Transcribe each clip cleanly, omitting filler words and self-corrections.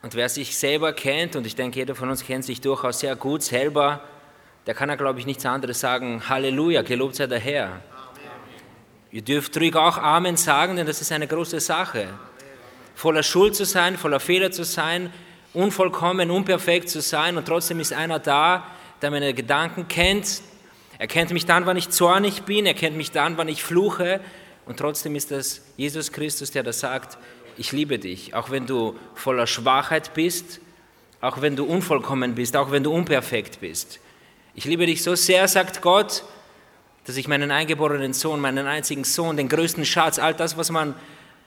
Und wer sich selber kennt, und ich denke, jeder von uns kennt sich durchaus sehr gut selber, der kann ja, glaube ich, nichts anderes sagen, Halleluja, gelobt sei der Herr. Amen. Ihr dürft ruhig auch Amen sagen, denn das ist eine große Sache. Voller Schuld zu sein, voller Fehler zu sein, unvollkommen, unperfekt zu sein, und trotzdem ist einer da, der meine Gedanken kennt. Er kennt mich dann, wann ich zornig bin, er kennt mich dann, wann ich fluche, und trotzdem ist das Jesus Christus, der das sagt, ich liebe dich, auch wenn du voller Schwachheit bist, auch wenn du unvollkommen bist, auch wenn du unperfekt bist. Ich liebe dich so sehr, sagt Gott, dass ich meinen eingeborenen Sohn, meinen einzigen Sohn, den größten Schatz, all das, was man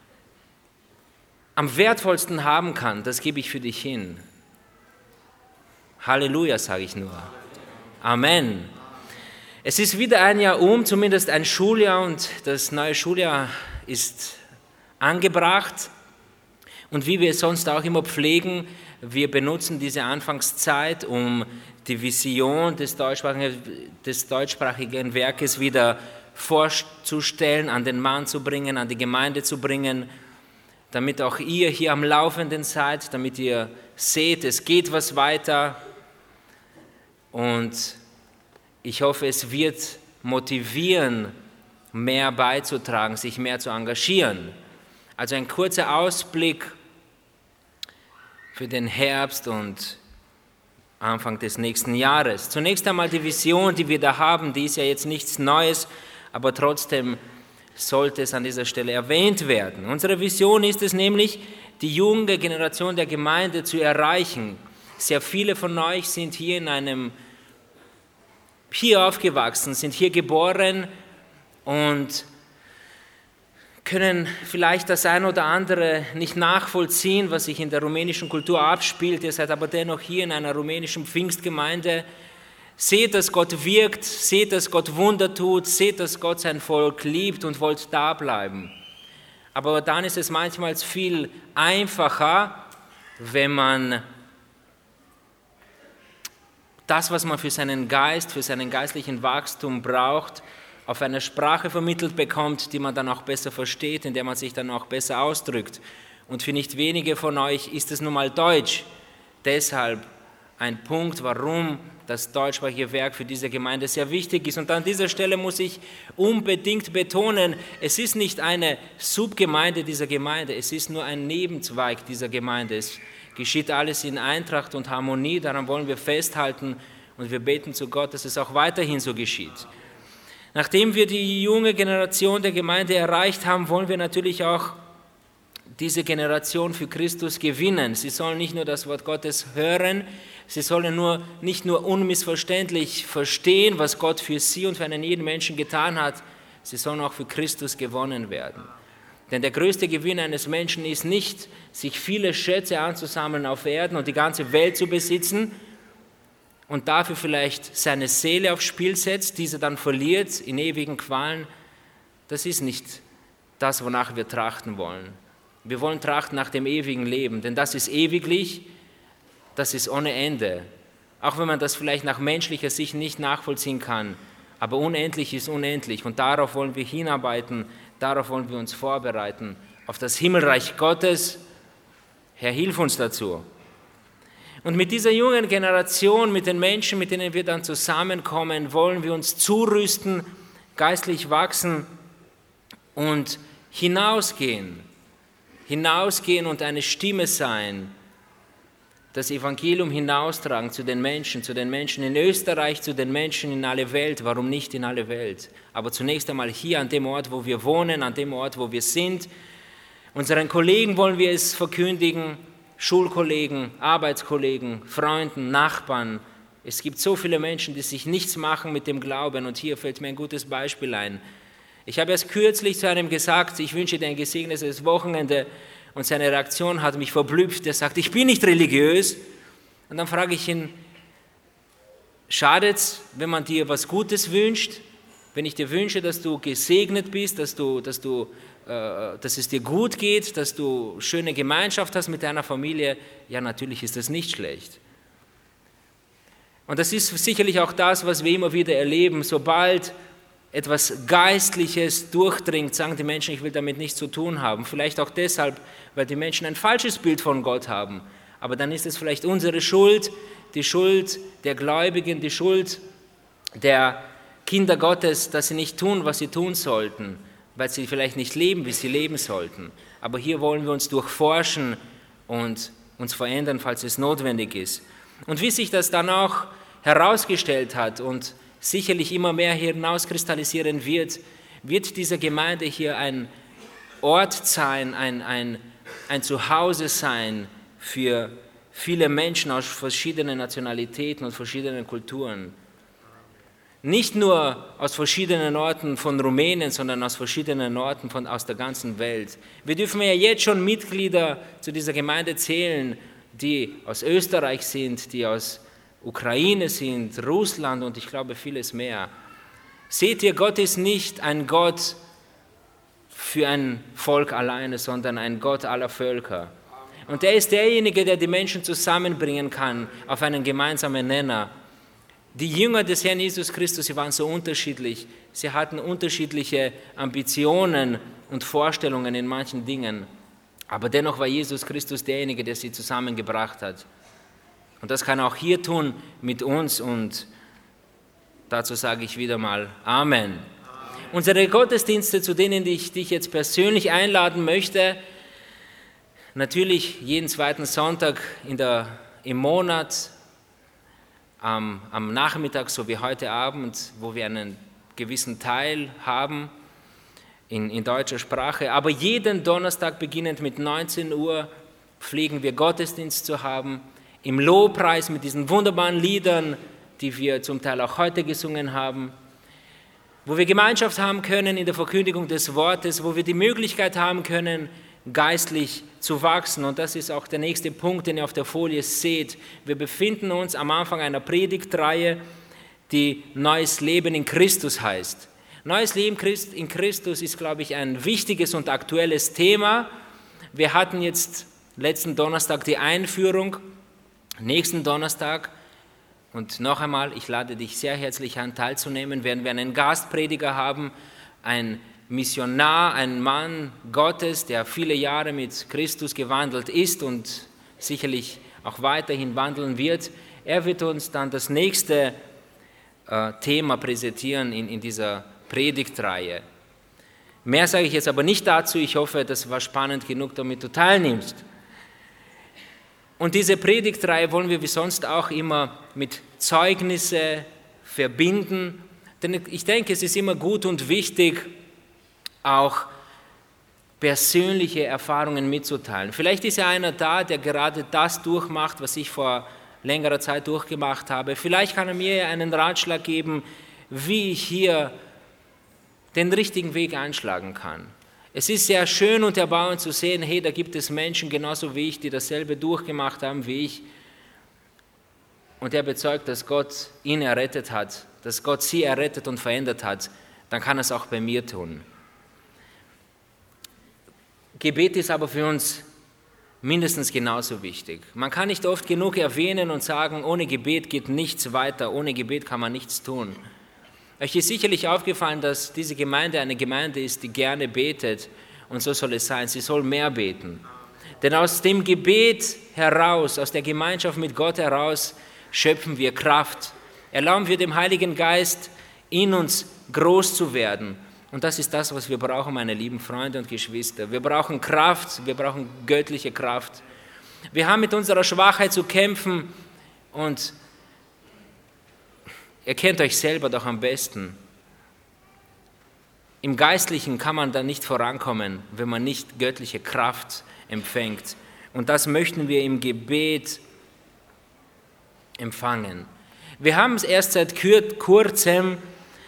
am wertvollsten haben kann, das gebe ich für dich hin. Halleluja, sage ich nur. Amen. Es ist wieder ein Jahr zumindest ein Schuljahr, und das neue Schuljahr ist angebracht. Und wie wir es sonst auch immer pflegen, wir benutzen diese Anfangszeit, um die Vision des deutschsprachigen Werkes wieder vorzustellen, an den Mann zu bringen, an die Gemeinde zu bringen, damit auch ihr hier am Laufenden seid, damit ihr seht, es geht was weiter. Und ich hoffe, es wird motivieren, mehr beizutragen, sich mehr zu engagieren. Also ein kurzer Ausblick für den Herbst und Anfang des nächsten Jahres. Zunächst einmal die Vision, die wir da haben, die ist ja jetzt nichts Neues, aber trotzdem sollte es an dieser Stelle erwähnt werden. Unsere Vision ist es nämlich, die junge Generation der Gemeinde zu erreichen. Sehr viele von euch sind hier aufgewachsen, sind hier geboren und können vielleicht das ein oder andere nicht nachvollziehen, was sich in der rumänischen Kultur abspielt. Ihr seid aber dennoch hier in einer rumänischen Pfingstgemeinde. Seht, dass Gott wirkt, seht, dass Gott Wunder tut, seht, dass Gott sein Volk liebt und wollt da bleiben. Aber dann ist es manchmal viel einfacher, wenn man das, was man für seinen Geist, für seinen geistlichen Wachstum braucht, auf eine Sprache vermittelt bekommt, die man dann auch besser versteht, in der man sich dann auch besser ausdrückt. Und für nicht wenige von euch ist es nun mal Deutsch. Deshalb ein Punkt, warum das deutschsprachige Werk für diese Gemeinde sehr wichtig ist. Und an dieser Stelle muss ich unbedingt betonen, es ist nicht eine Subgemeinde dieser Gemeinde, es ist nur ein Nebenzweig dieser Gemeinde. Es geschieht alles in Eintracht und Harmonie, daran wollen wir festhalten, und wir beten zu Gott, dass es auch weiterhin so geschieht. Nachdem wir die junge Generation der Gemeinde erreicht haben, wollen wir natürlich auch diese Generation für Christus gewinnen. Sie sollen nicht nur das Wort Gottes hören, sie sollen nicht nur unmissverständlich verstehen, was Gott für sie und für einen jeden Menschen getan hat, sie sollen auch für Christus gewonnen werden. Denn der größte Gewinn eines Menschen ist nicht, sich viele Schätze anzusammeln auf Erden und die ganze Welt zu besitzen und dafür vielleicht seine Seele aufs Spiel setzt, diese dann verliert in ewigen Qualen. Das ist nicht das, wonach wir trachten wollen. Wir wollen trachten nach dem ewigen Leben, denn das ist ewiglich, das ist ohne Ende. Auch wenn man das vielleicht nach menschlicher Sicht nicht nachvollziehen kann, aber unendlich ist unendlich, und darauf wollen wir hinarbeiten, darauf wollen wir uns vorbereiten, auf das Himmelreich Gottes. Herr, hilf uns dazu. Und mit dieser jungen Generation, mit den Menschen, mit denen wir dann zusammenkommen, wollen wir uns zurüsten, geistlich wachsen und hinausgehen und eine Stimme sein, das Evangelium hinaustragen zu den Menschen in Österreich, zu den Menschen in alle Welt. Warum nicht in alle Welt? Aber zunächst einmal hier an dem Ort, wo wir wohnen, an dem Ort, wo wir sind. Unseren Kollegen wollen wir es verkündigen, Schulkollegen, Arbeitskollegen, Freunden, Nachbarn. Es gibt so viele Menschen, die sich nichts machen mit dem Glauben, und hier fällt mir ein gutes Beispiel ein. Ich habe erst kürzlich zu einem gesagt, ich wünsche dir ein gesegnetes Wochenende, und seine Reaktion hat mich verblüfft. Er sagt, ich bin nicht religiös. Und dann frage ich ihn, schadet's, wenn man dir was Gutes wünscht? Wenn ich dir wünsche, dass du gesegnet bist, dass es dir gut geht, dass du schöne Gemeinschaft hast mit deiner Familie, ja, natürlich ist das nicht schlecht. Und das ist sicherlich auch das, was wir immer wieder erleben. Sobald etwas Geistliches durchdringt, sagen die Menschen, ich will damit nichts zu tun haben. Vielleicht auch deshalb, weil die Menschen ein falsches Bild von Gott haben. Aber dann ist es vielleicht unsere Schuld, die Schuld der Gläubigen, die Schuld der Kinder Gottes, dass sie nicht tun, was sie tun sollten, weil sie vielleicht nicht leben, wie sie leben sollten. Aber hier wollen wir uns durchforschen und uns verändern, falls es notwendig ist. Und wie sich das dann auch herausgestellt hat und sicherlich immer mehr hinauskristallisieren wird, wird diese Gemeinde hier ein Ort sein, ein Zuhause sein für viele Menschen aus verschiedenen Nationalitäten und verschiedenen Kulturen. Nicht nur aus verschiedenen Orten von Rumänien, sondern aus verschiedenen Orten aus der ganzen Welt. Wir dürfen ja jetzt schon Mitglieder zu dieser Gemeinde zählen, die aus Österreich sind, die aus Ukraine sind, Russland und ich glaube vieles mehr. Seht ihr, Gott ist nicht ein Gott für ein Volk alleine, sondern ein Gott aller Völker. Und er ist derjenige, der die Menschen zusammenbringen kann auf einen gemeinsamen Nenner. Die Jünger des Herrn Jesus Christus, sie waren so unterschiedlich. Sie hatten unterschiedliche Ambitionen und Vorstellungen in manchen Dingen. Aber dennoch war Jesus Christus derjenige, der sie zusammengebracht hat. Und das kann er auch hier tun mit uns. Und dazu sage ich wieder mal Amen. Unsere Gottesdienste, zu denen ich dich jetzt persönlich einladen möchte, natürlich jeden zweiten Sonntag im Monat, am Nachmittag, so wie heute Abend, wo wir einen gewissen Teil haben in deutscher Sprache. Aber jeden Donnerstag beginnend mit 19 Uhr pflegen wir Gottesdienst zu haben, im Lobpreis mit diesen wunderbaren Liedern, die wir zum Teil auch heute gesungen haben, wo wir Gemeinschaft haben können in der Verkündigung des Wortes, wo wir die Möglichkeit haben können, geistlich zu wachsen. Und das ist auch der nächste Punkt, den ihr auf der Folie seht. Wir befinden uns am Anfang einer Predigtreihe, die Neues Leben in Christus heißt. Neues Leben in Christus ist, glaube ich, ein wichtiges und aktuelles Thema. Wir hatten jetzt letzten Donnerstag die Einführung, nächsten Donnerstag, und noch einmal, ich lade dich sehr herzlich an, teilzunehmen, werden wir einen Gastprediger haben, ein Missionar, ein Mann Gottes, der viele Jahre mit Christus gewandelt ist und sicherlich auch weiterhin wandeln wird. Er wird uns dann das nächste Thema präsentieren in dieser Predigtreihe. Mehr sage ich jetzt aber nicht dazu. Ich hoffe, das war spannend genug, damit du teilnimmst. Und diese Predigtreihe wollen wir wie sonst auch immer mit Zeugnisse verbinden. Denn ich denke, es ist immer gut und wichtig, auch persönliche Erfahrungen mitzuteilen. Vielleicht ist ja einer da, der gerade das durchmacht, was ich vor längerer Zeit durchgemacht habe. Vielleicht kann er mir einen Ratschlag geben, wie ich hier den richtigen Weg einschlagen kann. Es ist sehr schön und erbauend zu sehen, hey, da gibt es Menschen genauso wie ich, die dasselbe durchgemacht haben wie ich. Und er bezeugt, dass Gott ihn errettet hat, dass Gott sie errettet und verändert hat. Dann kann er es auch bei mir tun. Gebet ist aber für uns mindestens genauso wichtig. Man kann nicht oft genug erwähnen und sagen, ohne Gebet geht nichts weiter, ohne Gebet kann man nichts tun. Euch ist sicherlich aufgefallen, dass diese Gemeinde eine Gemeinde ist, die gerne betet, und so soll es sein, sie soll mehr beten. Denn aus dem Gebet heraus, aus der Gemeinschaft mit Gott heraus, schöpfen wir Kraft. Erlauben wir dem Heiligen Geist, in uns groß zu werden. Und das ist das, was wir brauchen, meine lieben Freunde und Geschwister. Wir brauchen Kraft, wir brauchen göttliche Kraft. Wir haben mit unserer Schwachheit zu kämpfen und ihr kennt euch selber doch am besten. Im Geistlichen kann man da nicht vorankommen, wenn man nicht göttliche Kraft empfängt. Und das möchten wir im Gebet empfangen. Wir haben es erst seit kurzem,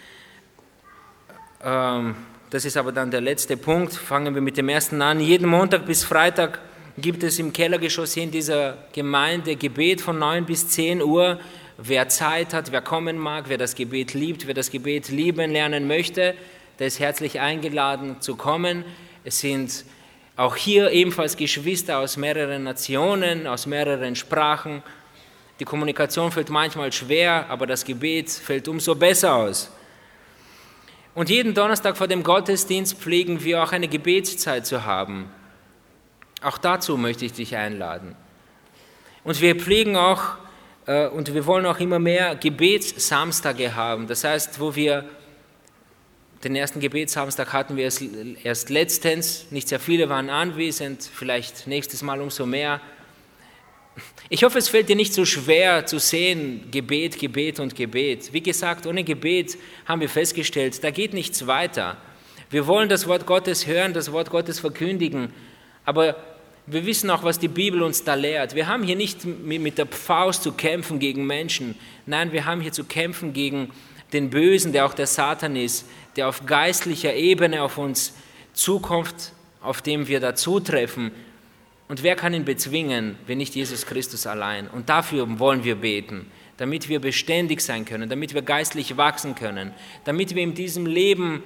das ist aber dann der letzte Punkt, fangen wir mit dem ersten an. Jeden Montag bis Freitag gibt es im Kellergeschoss hier in dieser Gemeinde Gebet von 9 bis 10 Uhr. Wer Zeit hat, wer kommen mag, wer das Gebet liebt, wer das Gebet lieben lernen möchte, der ist herzlich eingeladen zu kommen. Es sind auch hier ebenfalls Geschwister aus mehreren Nationen, aus mehreren Sprachen. Die Kommunikation fällt manchmal schwer, aber das Gebet fällt umso besser aus. Und jeden Donnerstag vor dem Gottesdienst pflegen wir auch eine Gebetszeit zu haben. Auch dazu möchte ich dich einladen. Und wir pflegen auch und wir wollen auch immer mehr Gebetssamstage haben. Das heißt, den ersten Gebetssamstag hatten wir erst letztens, nicht sehr viele waren anwesend, vielleicht nächstes Mal umso mehr. Ich hoffe, es fällt dir nicht so schwer zu sehen, Gebet, Gebet und Gebet. Wie gesagt, ohne Gebet haben wir festgestellt, da geht nichts weiter. Wir wollen das Wort Gottes hören, das Wort Gottes verkündigen, aber wir wissen auch, was die Bibel uns da lehrt. Wir haben hier nicht mit der Faust zu kämpfen gegen Menschen. Nein, wir haben hier zu kämpfen gegen den Bösen, der auch der Satan ist, der auf geistlicher Ebene auf uns zukommt, auf dem wir da zutreffen. Und wer kann ihn bezwingen, wenn nicht Jesus Christus allein? Und dafür wollen wir beten, damit wir beständig sein können, damit wir geistlich wachsen können, damit wir in diesem Leben,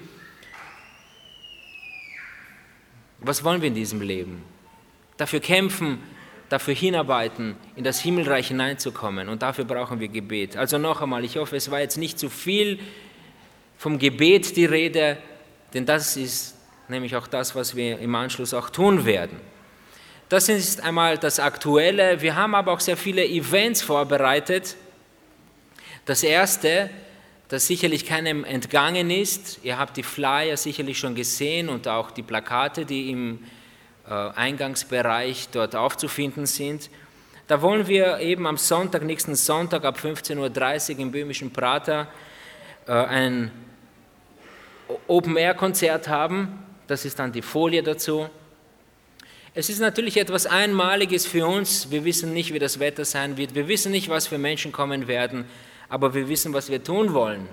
was wollen wir in diesem Leben? Dafür kämpfen, dafür hinarbeiten, in das Himmelreich hineinzukommen. Und dafür brauchen wir Gebet. Also noch einmal, ich hoffe, es war jetzt nicht zu viel vom Gebet die Rede, denn das ist nämlich auch das, was wir im Anschluss auch tun werden. Das ist einmal das Aktuelle. Wir haben aber auch sehr viele Events vorbereitet. Das erste, das sicherlich keinem entgangen ist, ihr habt die Flyer sicherlich schon gesehen und auch die Plakate, die im Eingangsbereich dort aufzufinden sind. Da wollen wir eben am Sonntag, nächsten Sonntag ab 15.30 Uhr im böhmischen Prater ein Open-Air-Konzert haben. Das ist dann die Folie dazu. Es ist natürlich etwas Einmaliges für uns. Wir wissen nicht, wie das Wetter sein wird. Wir wissen nicht, was für Menschen kommen werden. Aber wir wissen, was wir tun wollen.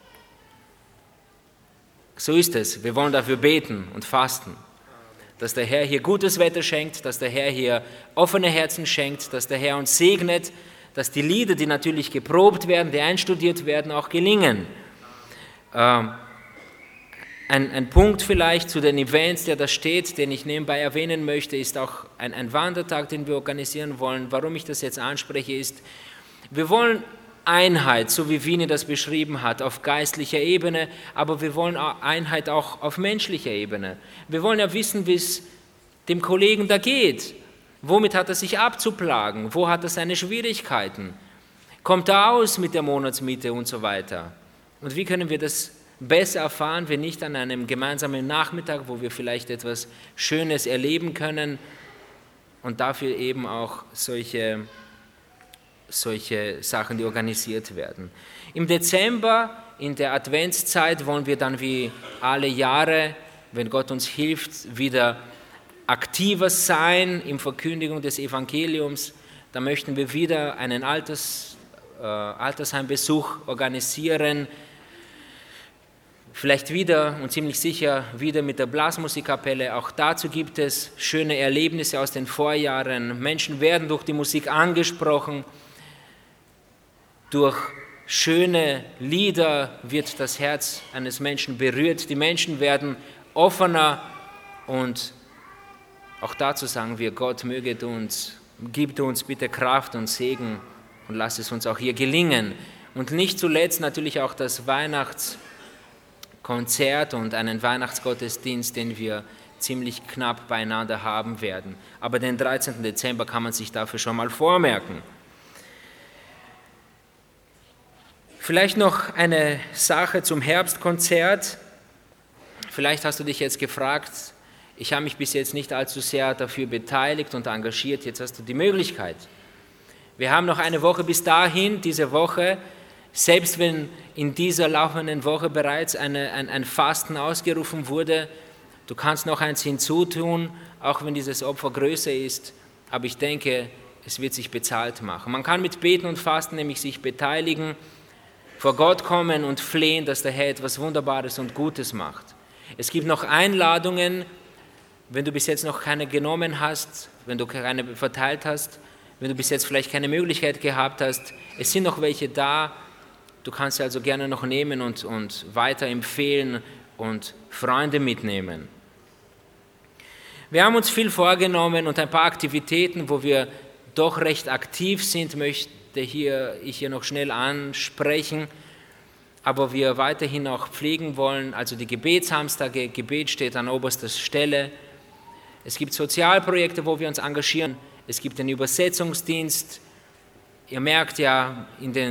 So ist es. Wir wollen dafür beten und fasten. Dass der Herr hier gutes Wetter schenkt, dass der Herr hier offene Herzen schenkt, dass der Herr uns segnet, dass die Lieder, die natürlich geprobt werden, die einstudiert werden, auch gelingen. Ein Punkt vielleicht zu den Events, der da steht, den ich nebenbei erwähnen möchte, ist auch ein Wandertag, den wir organisieren wollen. Warum ich das jetzt anspreche, ist, wir wollen Einheit, so wie Vini das beschrieben hat, auf geistlicher Ebene, aber wir wollen Einheit auch auf menschlicher Ebene. Wir wollen ja wissen, wie es dem Kollegen da geht. Womit hat er sich abzuplagen? Wo hat er seine Schwierigkeiten? Kommt er aus mit der Monatsmiete und so weiter? Und wie können wir das besser erfahren, wenn nicht an einem gemeinsamen Nachmittag, wo wir vielleicht etwas Schönes erleben können und dafür eben auch solche Sachen, die organisiert werden. Im Dezember, in der Adventszeit, wollen wir dann wie alle Jahre, wenn Gott uns hilft, wieder aktiver sein in Verkündigung des Evangeliums. Da möchten wir wieder einen Altersheimbesuch organisieren, vielleicht wieder und ziemlich sicher wieder mit der Blasmusikkapelle. Auch dazu gibt es schöne Erlebnisse aus den Vorjahren. Menschen werden durch die Musik angesprochen. Durch schöne Lieder wird das Herz eines Menschen berührt. Die Menschen werden offener und auch dazu sagen wir, Gott gibt uns bitte Kraft und Segen und lass es uns auch hier gelingen. Und nicht zuletzt natürlich auch das Weihnachtskonzert und einen Weihnachtsgottesdienst, den wir ziemlich knapp beieinander haben werden. Aber den 13. Dezember kann man sich dafür schon mal vormerken. Vielleicht noch eine Sache zum Herbstkonzert. Vielleicht hast du dich jetzt gefragt, ich habe mich bis jetzt nicht allzu sehr dafür beteiligt und engagiert, jetzt hast du die Möglichkeit. Wir haben noch eine Woche bis dahin, diese Woche, selbst wenn in dieser laufenden Woche bereits ein Fasten ausgerufen wurde, du kannst noch eins hinzutun, auch wenn dieses Opfer größer ist, aber ich denke, es wird sich bezahlt machen. Man kann mit Beten und Fasten nämlich sich beteiligen, vor Gott kommen und flehen, dass der Herr etwas Wunderbares und Gutes macht. Es gibt noch Einladungen, wenn du bis jetzt noch keine genommen hast, wenn du keine verteilt hast, wenn du bis jetzt vielleicht keine Möglichkeit gehabt hast, es sind noch welche da, du kannst sie also gerne noch nehmen und weiterempfehlen und Freunde mitnehmen. Wir haben uns viel vorgenommen und ein paar Aktivitäten, wo wir doch recht aktiv sind, möchte ich hier noch schnell ansprechen, aber wir weiterhin auch pflegen wollen, also die Gebetssamstage, Gebet steht an oberster Stelle. Es gibt Sozialprojekte, wo wir uns engagieren. es gibt den Übersetzungsdienst. Ihr merkt ja,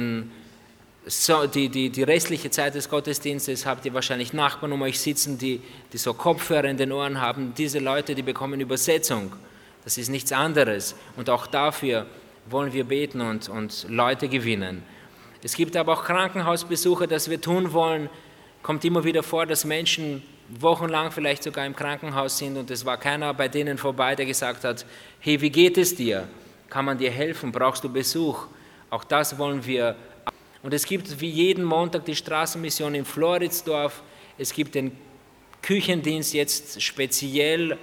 die restliche Zeit des Gottesdienstes habt ihr wahrscheinlich Nachbarn um euch sitzen, die so Kopfhörer in den Ohren haben. Diese Leute, die bekommen Übersetzung. Das ist nichts anderes. Und auch dafür wollen wir beten und Leute gewinnen. Es gibt aber auch Krankenhausbesuche, das wir tun wollen. Kommt immer wieder vor, dass Menschen wochenlang vielleicht sogar im Krankenhaus sind und es war keiner bei denen vorbei, der gesagt hat, hey, wie geht es dir? Kann man dir helfen? Brauchst du Besuch? Auch das wollen wir. Und es gibt wie jeden Montag die Straßenmission in Floridsdorf. Es gibt den Küchendienst jetzt speziell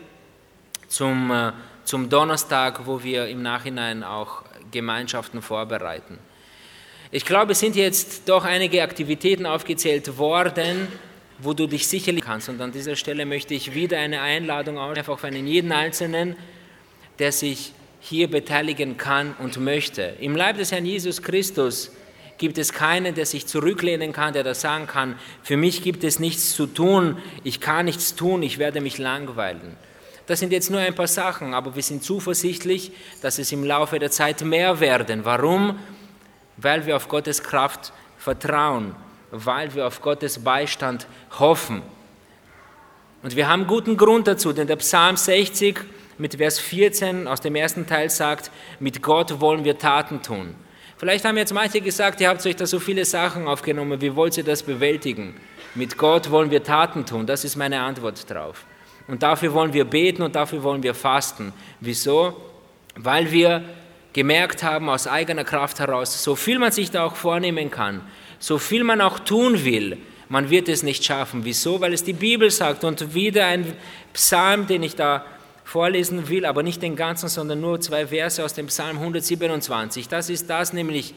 zum Donnerstag, wo wir im Nachhinein auch Gemeinschaften vorbereiten. Ich glaube, es sind jetzt doch einige Aktivitäten aufgezählt worden, wo du dich sicherlich kannst. Und an dieser Stelle möchte ich wieder eine Einladung einfach für jeden Einzelnen, der sich hier beteiligen kann und möchte. Im Leib des Herrn Jesus Christus gibt es keinen, der sich zurücklehnen kann, der das sagen kann, für mich gibt es nichts zu tun, ich kann nichts tun, ich werde mich langweilen. Das sind jetzt nur ein paar Sachen, aber wir sind zuversichtlich, dass es im Laufe der Zeit mehr werden. Warum? Weil wir auf Gottes Kraft vertrauen, weil wir auf Gottes Beistand hoffen. Und wir haben guten Grund dazu, denn der Psalm 60 mit Vers 14 aus dem ersten Teil sagt, mit Gott wollen wir Taten tun. Vielleicht haben jetzt manche gesagt, ihr habt euch da so viele Sachen aufgenommen, wie wollt ihr das bewältigen? Mit Gott wollen wir Taten tun, das ist meine Antwort drauf. Und dafür wollen wir beten und dafür wollen wir fasten. Wieso? Weil wir gemerkt haben, aus eigener Kraft heraus, so viel man sich da auch vornehmen kann, so viel man auch tun will, man wird es nicht schaffen. Wieso? Weil es die Bibel sagt. Und wieder ein Psalm, den ich da vorlesen will, aber nicht den ganzen, sondern nur 2 Verse aus dem Psalm 127. Das ist das nämlich,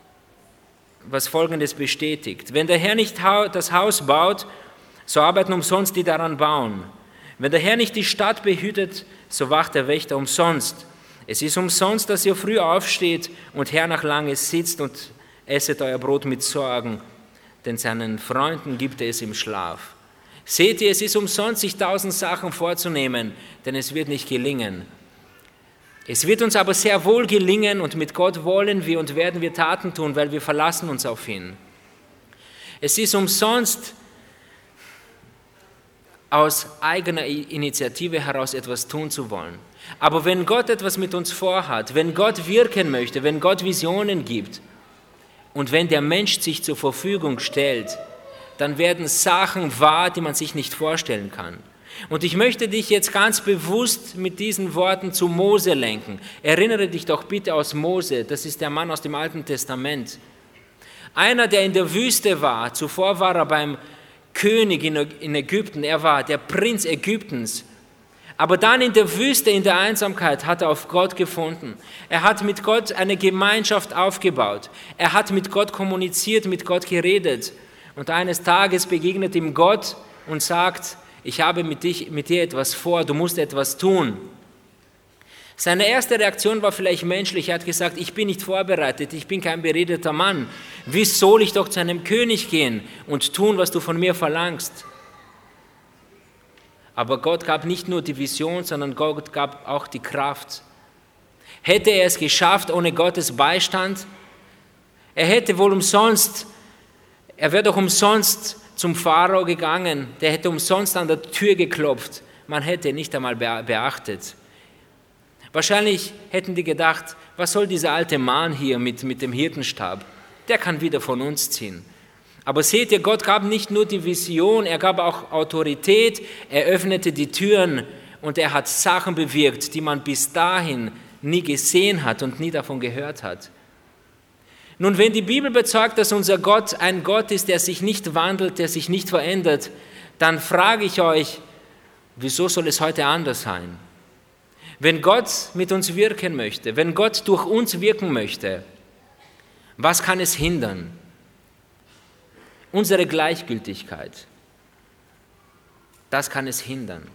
was Folgendes bestätigt. Wenn der Herr nicht das Haus baut, so arbeiten umsonst die daran bauen. Wenn der Herr nicht die Stadt behütet, so wacht der Wächter umsonst. Es ist umsonst, dass ihr früh aufsteht und hernachlanges sitzt und esset euer Brot mit Sorgen, denn seinen Freunden gibt er es im Schlaf. Seht ihr, es ist umsonst, sich 1000 Sachen vorzunehmen, denn es wird nicht gelingen. Es wird uns aber sehr wohl gelingen und mit Gott wollen wir und werden wir Taten tun, weil wir verlassen uns auf ihn. Es ist umsonst, aus eigener Initiative heraus etwas tun zu wollen. Aber wenn Gott etwas mit uns vorhat, wenn Gott wirken möchte, wenn Gott Visionen gibt und wenn der Mensch sich zur Verfügung stellt, dann werden Sachen wahr, die man sich nicht vorstellen kann. Und ich möchte dich jetzt ganz bewusst mit diesen Worten zu Mose lenken. Erinnere dich doch bitte aus Mose, das ist der Mann aus dem Alten Testament. Einer, der in der Wüste war, zuvor war er beim König in Ägypten, er war der Prinz Ägyptens. Aber dann in der Wüste, in der Einsamkeit, hat er auf Gott gefunden. Er hat mit Gott eine Gemeinschaft aufgebaut. Er hat mit Gott kommuniziert, mit Gott geredet. Und eines Tages begegnet ihm Gott und sagt, ich habe mit dir etwas vor, du musst etwas tun. Seine erste Reaktion war vielleicht menschlich. Er hat gesagt, ich bin nicht vorbereitet, ich bin kein beredeter Mann. Wie soll ich doch zu einem König gehen und tun, was du von mir verlangst? Aber Gott gab nicht nur die Vision, sondern Gott gab auch die Kraft. Hätte er es geschafft ohne Gottes Beistand? Er wäre doch umsonst zum Pharao gegangen, der hätte umsonst an der Tür geklopft. Man hätte ihn nicht einmal beachtet. Wahrscheinlich hätten die gedacht, was soll dieser alte Mann hier mit dem Hirtenstab? Der kann wieder von uns ziehen. Aber seht ihr, Gott gab nicht nur die Vision, er gab auch Autorität, er öffnete die Türen und er hat Sachen bewirkt, die man bis dahin nie gesehen hat und nie davon gehört hat. Nun, wenn die Bibel bezeugt, dass unser Gott ein Gott ist, der sich nicht wandelt, der sich nicht verändert, dann frage ich euch, wieso soll es heute anders sein? Wenn Gott mit uns wirken möchte, wenn Gott durch uns wirken möchte, was kann es hindern? Unsere Gleichgültigkeit, das kann es hindern.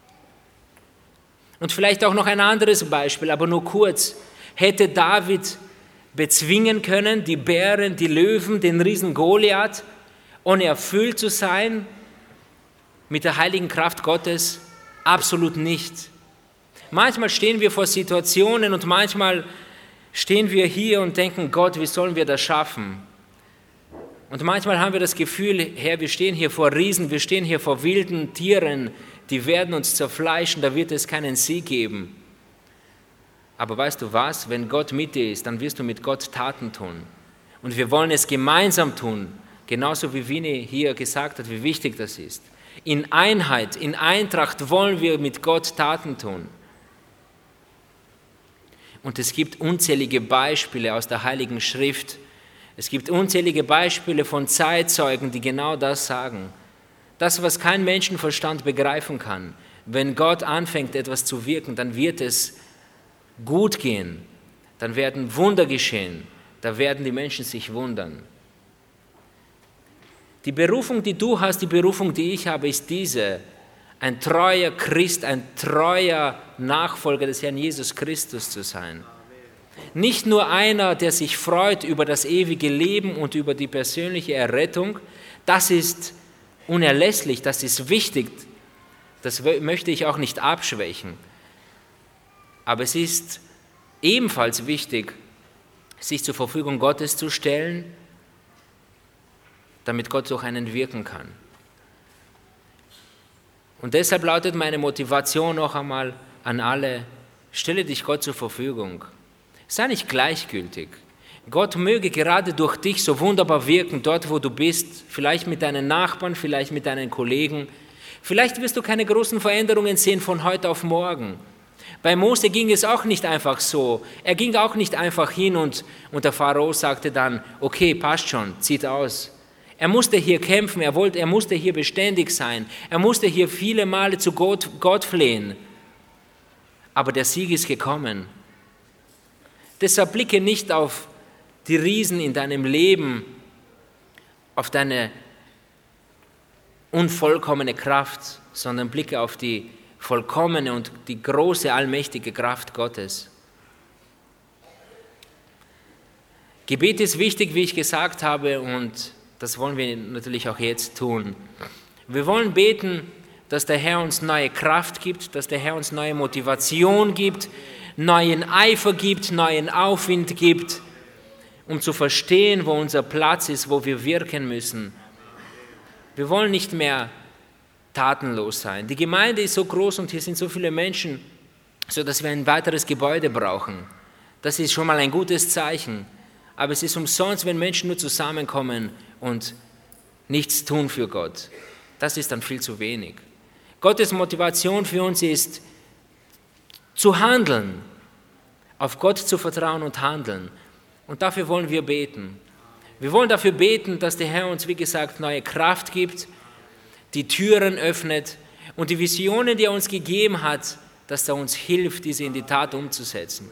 Und vielleicht auch noch ein anderes Beispiel, aber nur kurz. Hätte David bezwingen können, die Bären, die Löwen, den Riesen Goliath, ohne erfüllt zu sein mit der heiligen Kraft Gottes? Absolut nicht. Manchmal stehen wir vor Situationen und manchmal stehen wir hier und denken, Gott, wie sollen wir das schaffen? Und manchmal haben wir das Gefühl, Herr, wir stehen hier vor Riesen, wir stehen hier vor wilden Tieren, die werden uns zerfleischen, da wird es keinen Sieg geben. Aber weißt du was, wenn Gott mit dir ist, dann wirst du mit Gott Taten tun. Und wir wollen es gemeinsam tun, genauso wie Winnie hier gesagt hat, wie wichtig das ist. In Einheit, in Eintracht wollen wir mit Gott Taten tun. Und es gibt unzählige Beispiele aus der Heiligen Schrift. Es gibt unzählige Beispiele von Zeitzeugen, die genau das sagen. Das, was kein Menschenverstand begreifen kann. Wenn Gott anfängt, etwas zu wirken, dann wird es gut gehen. Dann werden Wunder geschehen. Da werden die Menschen sich wundern. Die Berufung, die du hast, die Berufung, die ich habe, ist diese. Ein treuer Christ, ein treuer Nachfolger des Herrn Jesus Christus zu sein. Nicht nur einer, der sich freut über das ewige Leben und über die persönliche Errettung. Das ist unerlässlich, das ist wichtig. Das möchte ich auch nicht abschwächen. Aber es ist ebenfalls wichtig, sich zur Verfügung Gottes zu stellen, damit Gott durch einen wirken kann. Und deshalb lautet meine Motivation noch einmal an alle, stelle dich Gott zur Verfügung. Sei nicht gleichgültig. Gott möge gerade durch dich so wunderbar wirken, dort wo du bist, vielleicht mit deinen Nachbarn, vielleicht mit deinen Kollegen. Vielleicht wirst du keine großen Veränderungen sehen von heute auf morgen. Bei Mose ging es auch nicht einfach so. Er ging auch nicht einfach hin und der Pharao sagte dann, okay, passt schon, zieht aus. Er musste hier kämpfen, er musste hier beständig sein, er musste hier viele Male zu Gott flehen. Aber der Sieg ist gekommen. Deshalb blicke nicht auf die Riesen in deinem Leben, auf deine unvollkommene Kraft, sondern blicke auf die vollkommene und die große, allmächtige Kraft Gottes. Gebet ist wichtig, wie ich gesagt habe, und das wollen wir natürlich auch jetzt tun. Wir wollen beten, dass der Herr uns neue Kraft gibt, dass der Herr uns neue Motivation gibt, neuen Eifer gibt, neuen Aufwind gibt, um zu verstehen, wo unser Platz ist, wo wir wirken müssen. Wir wollen nicht mehr tatenlos sein. Die Gemeinde ist so groß und hier sind so viele Menschen, sodass wir ein weiteres Gebäude brauchen. Das ist schon mal ein gutes Zeichen. Aber es ist umsonst, wenn Menschen nur zusammenkommen und nichts tun für Gott. Das ist dann viel zu wenig. Gottes Motivation für uns ist, zu handeln, auf Gott zu vertrauen und handeln. Und dafür wollen wir beten. Wir wollen dafür beten, dass der Herr uns, wie gesagt, neue Kraft gibt, die Türen öffnet und die Visionen, die er uns gegeben hat, dass er uns hilft, diese in die Tat umzusetzen.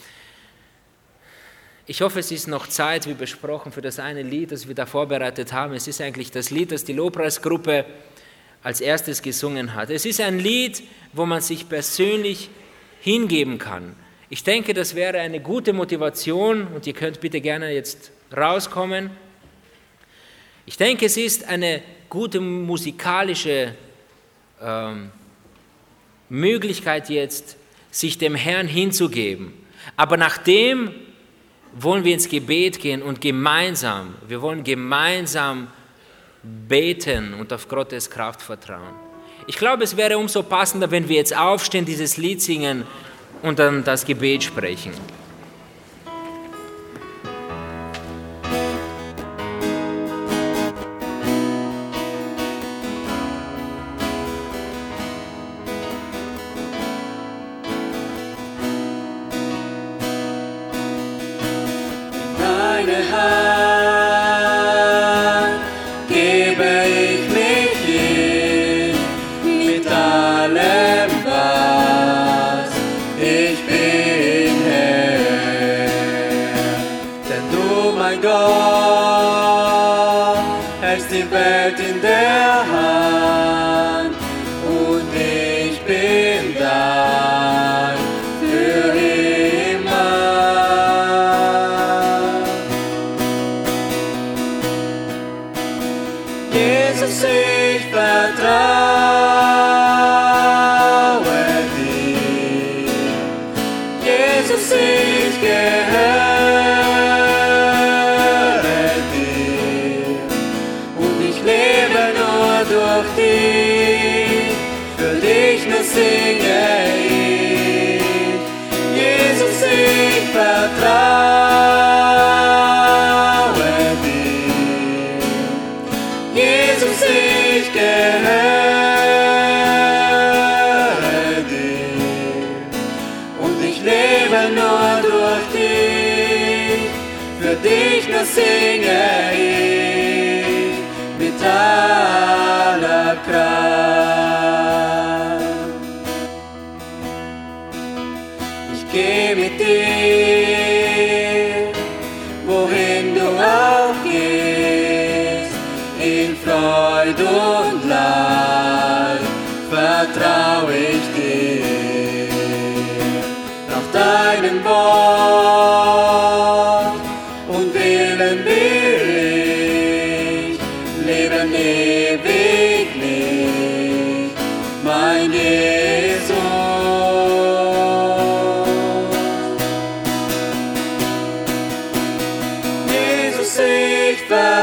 Ich hoffe, es ist noch Zeit, wie besprochen, für das eine Lied, das wir da vorbereitet haben. Es ist eigentlich das Lied, das die Lobpreisgruppe als erstes gesungen hat. Es ist ein Lied, wo man sich persönlich hingeben kann. Ich denke, das wäre eine gute Motivation und ihr könnt bitte gerne jetzt rauskommen. Ich denke, es ist eine gute musikalische Möglichkeit jetzt, sich dem Herrn hinzugeben. Aber nachdem wollen wir ins Gebet gehen und wir wollen gemeinsam beten und auf Gottes Kraft vertrauen. Ich glaube, es wäre umso passender, wenn wir jetzt aufstehen, dieses Lied singen und dann das Gebet sprechen. Deine Hand gebe ich mich hin mit allem, was ich bin, Herr. Denn du, mein Gott, hältst die Welt in der Hand und ich bin dein für immer. Jesus, ich gehöre dir und ich lebe nur durch dich, für dich nur singe ich. Jesus, ich vertraue dir. Jesus, ich gehöre dir und ich lebe nur durch dich, für dich nur singe ich mit aller Kraft. Ich geh mit dir, wohin du auch gehst, in Freude und Leid vertraue ich dir. Nach deinem Wort und Willen will ich leben ewiglich, mein Jesus. Jesus, ich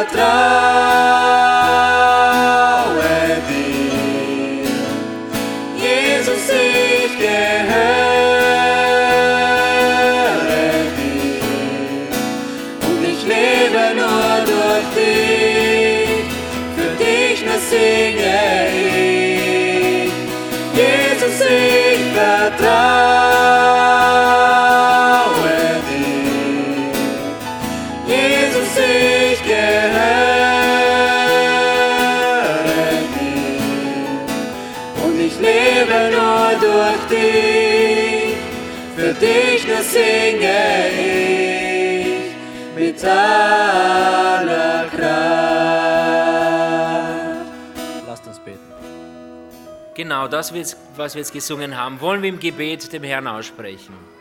vertraue dir. Jesus, ich gehöre dir und ich lebe nur durch dich, für dich nur singe ich. Jesus, ich vertraue dir. Jesus, ich gehöre dir und ich lebe nur durch dich, für dich nur singe ich mit aller Kraft. Lasst uns beten. Genau das, was wir jetzt gesungen haben, wollen wir im Gebet dem Herrn aussprechen.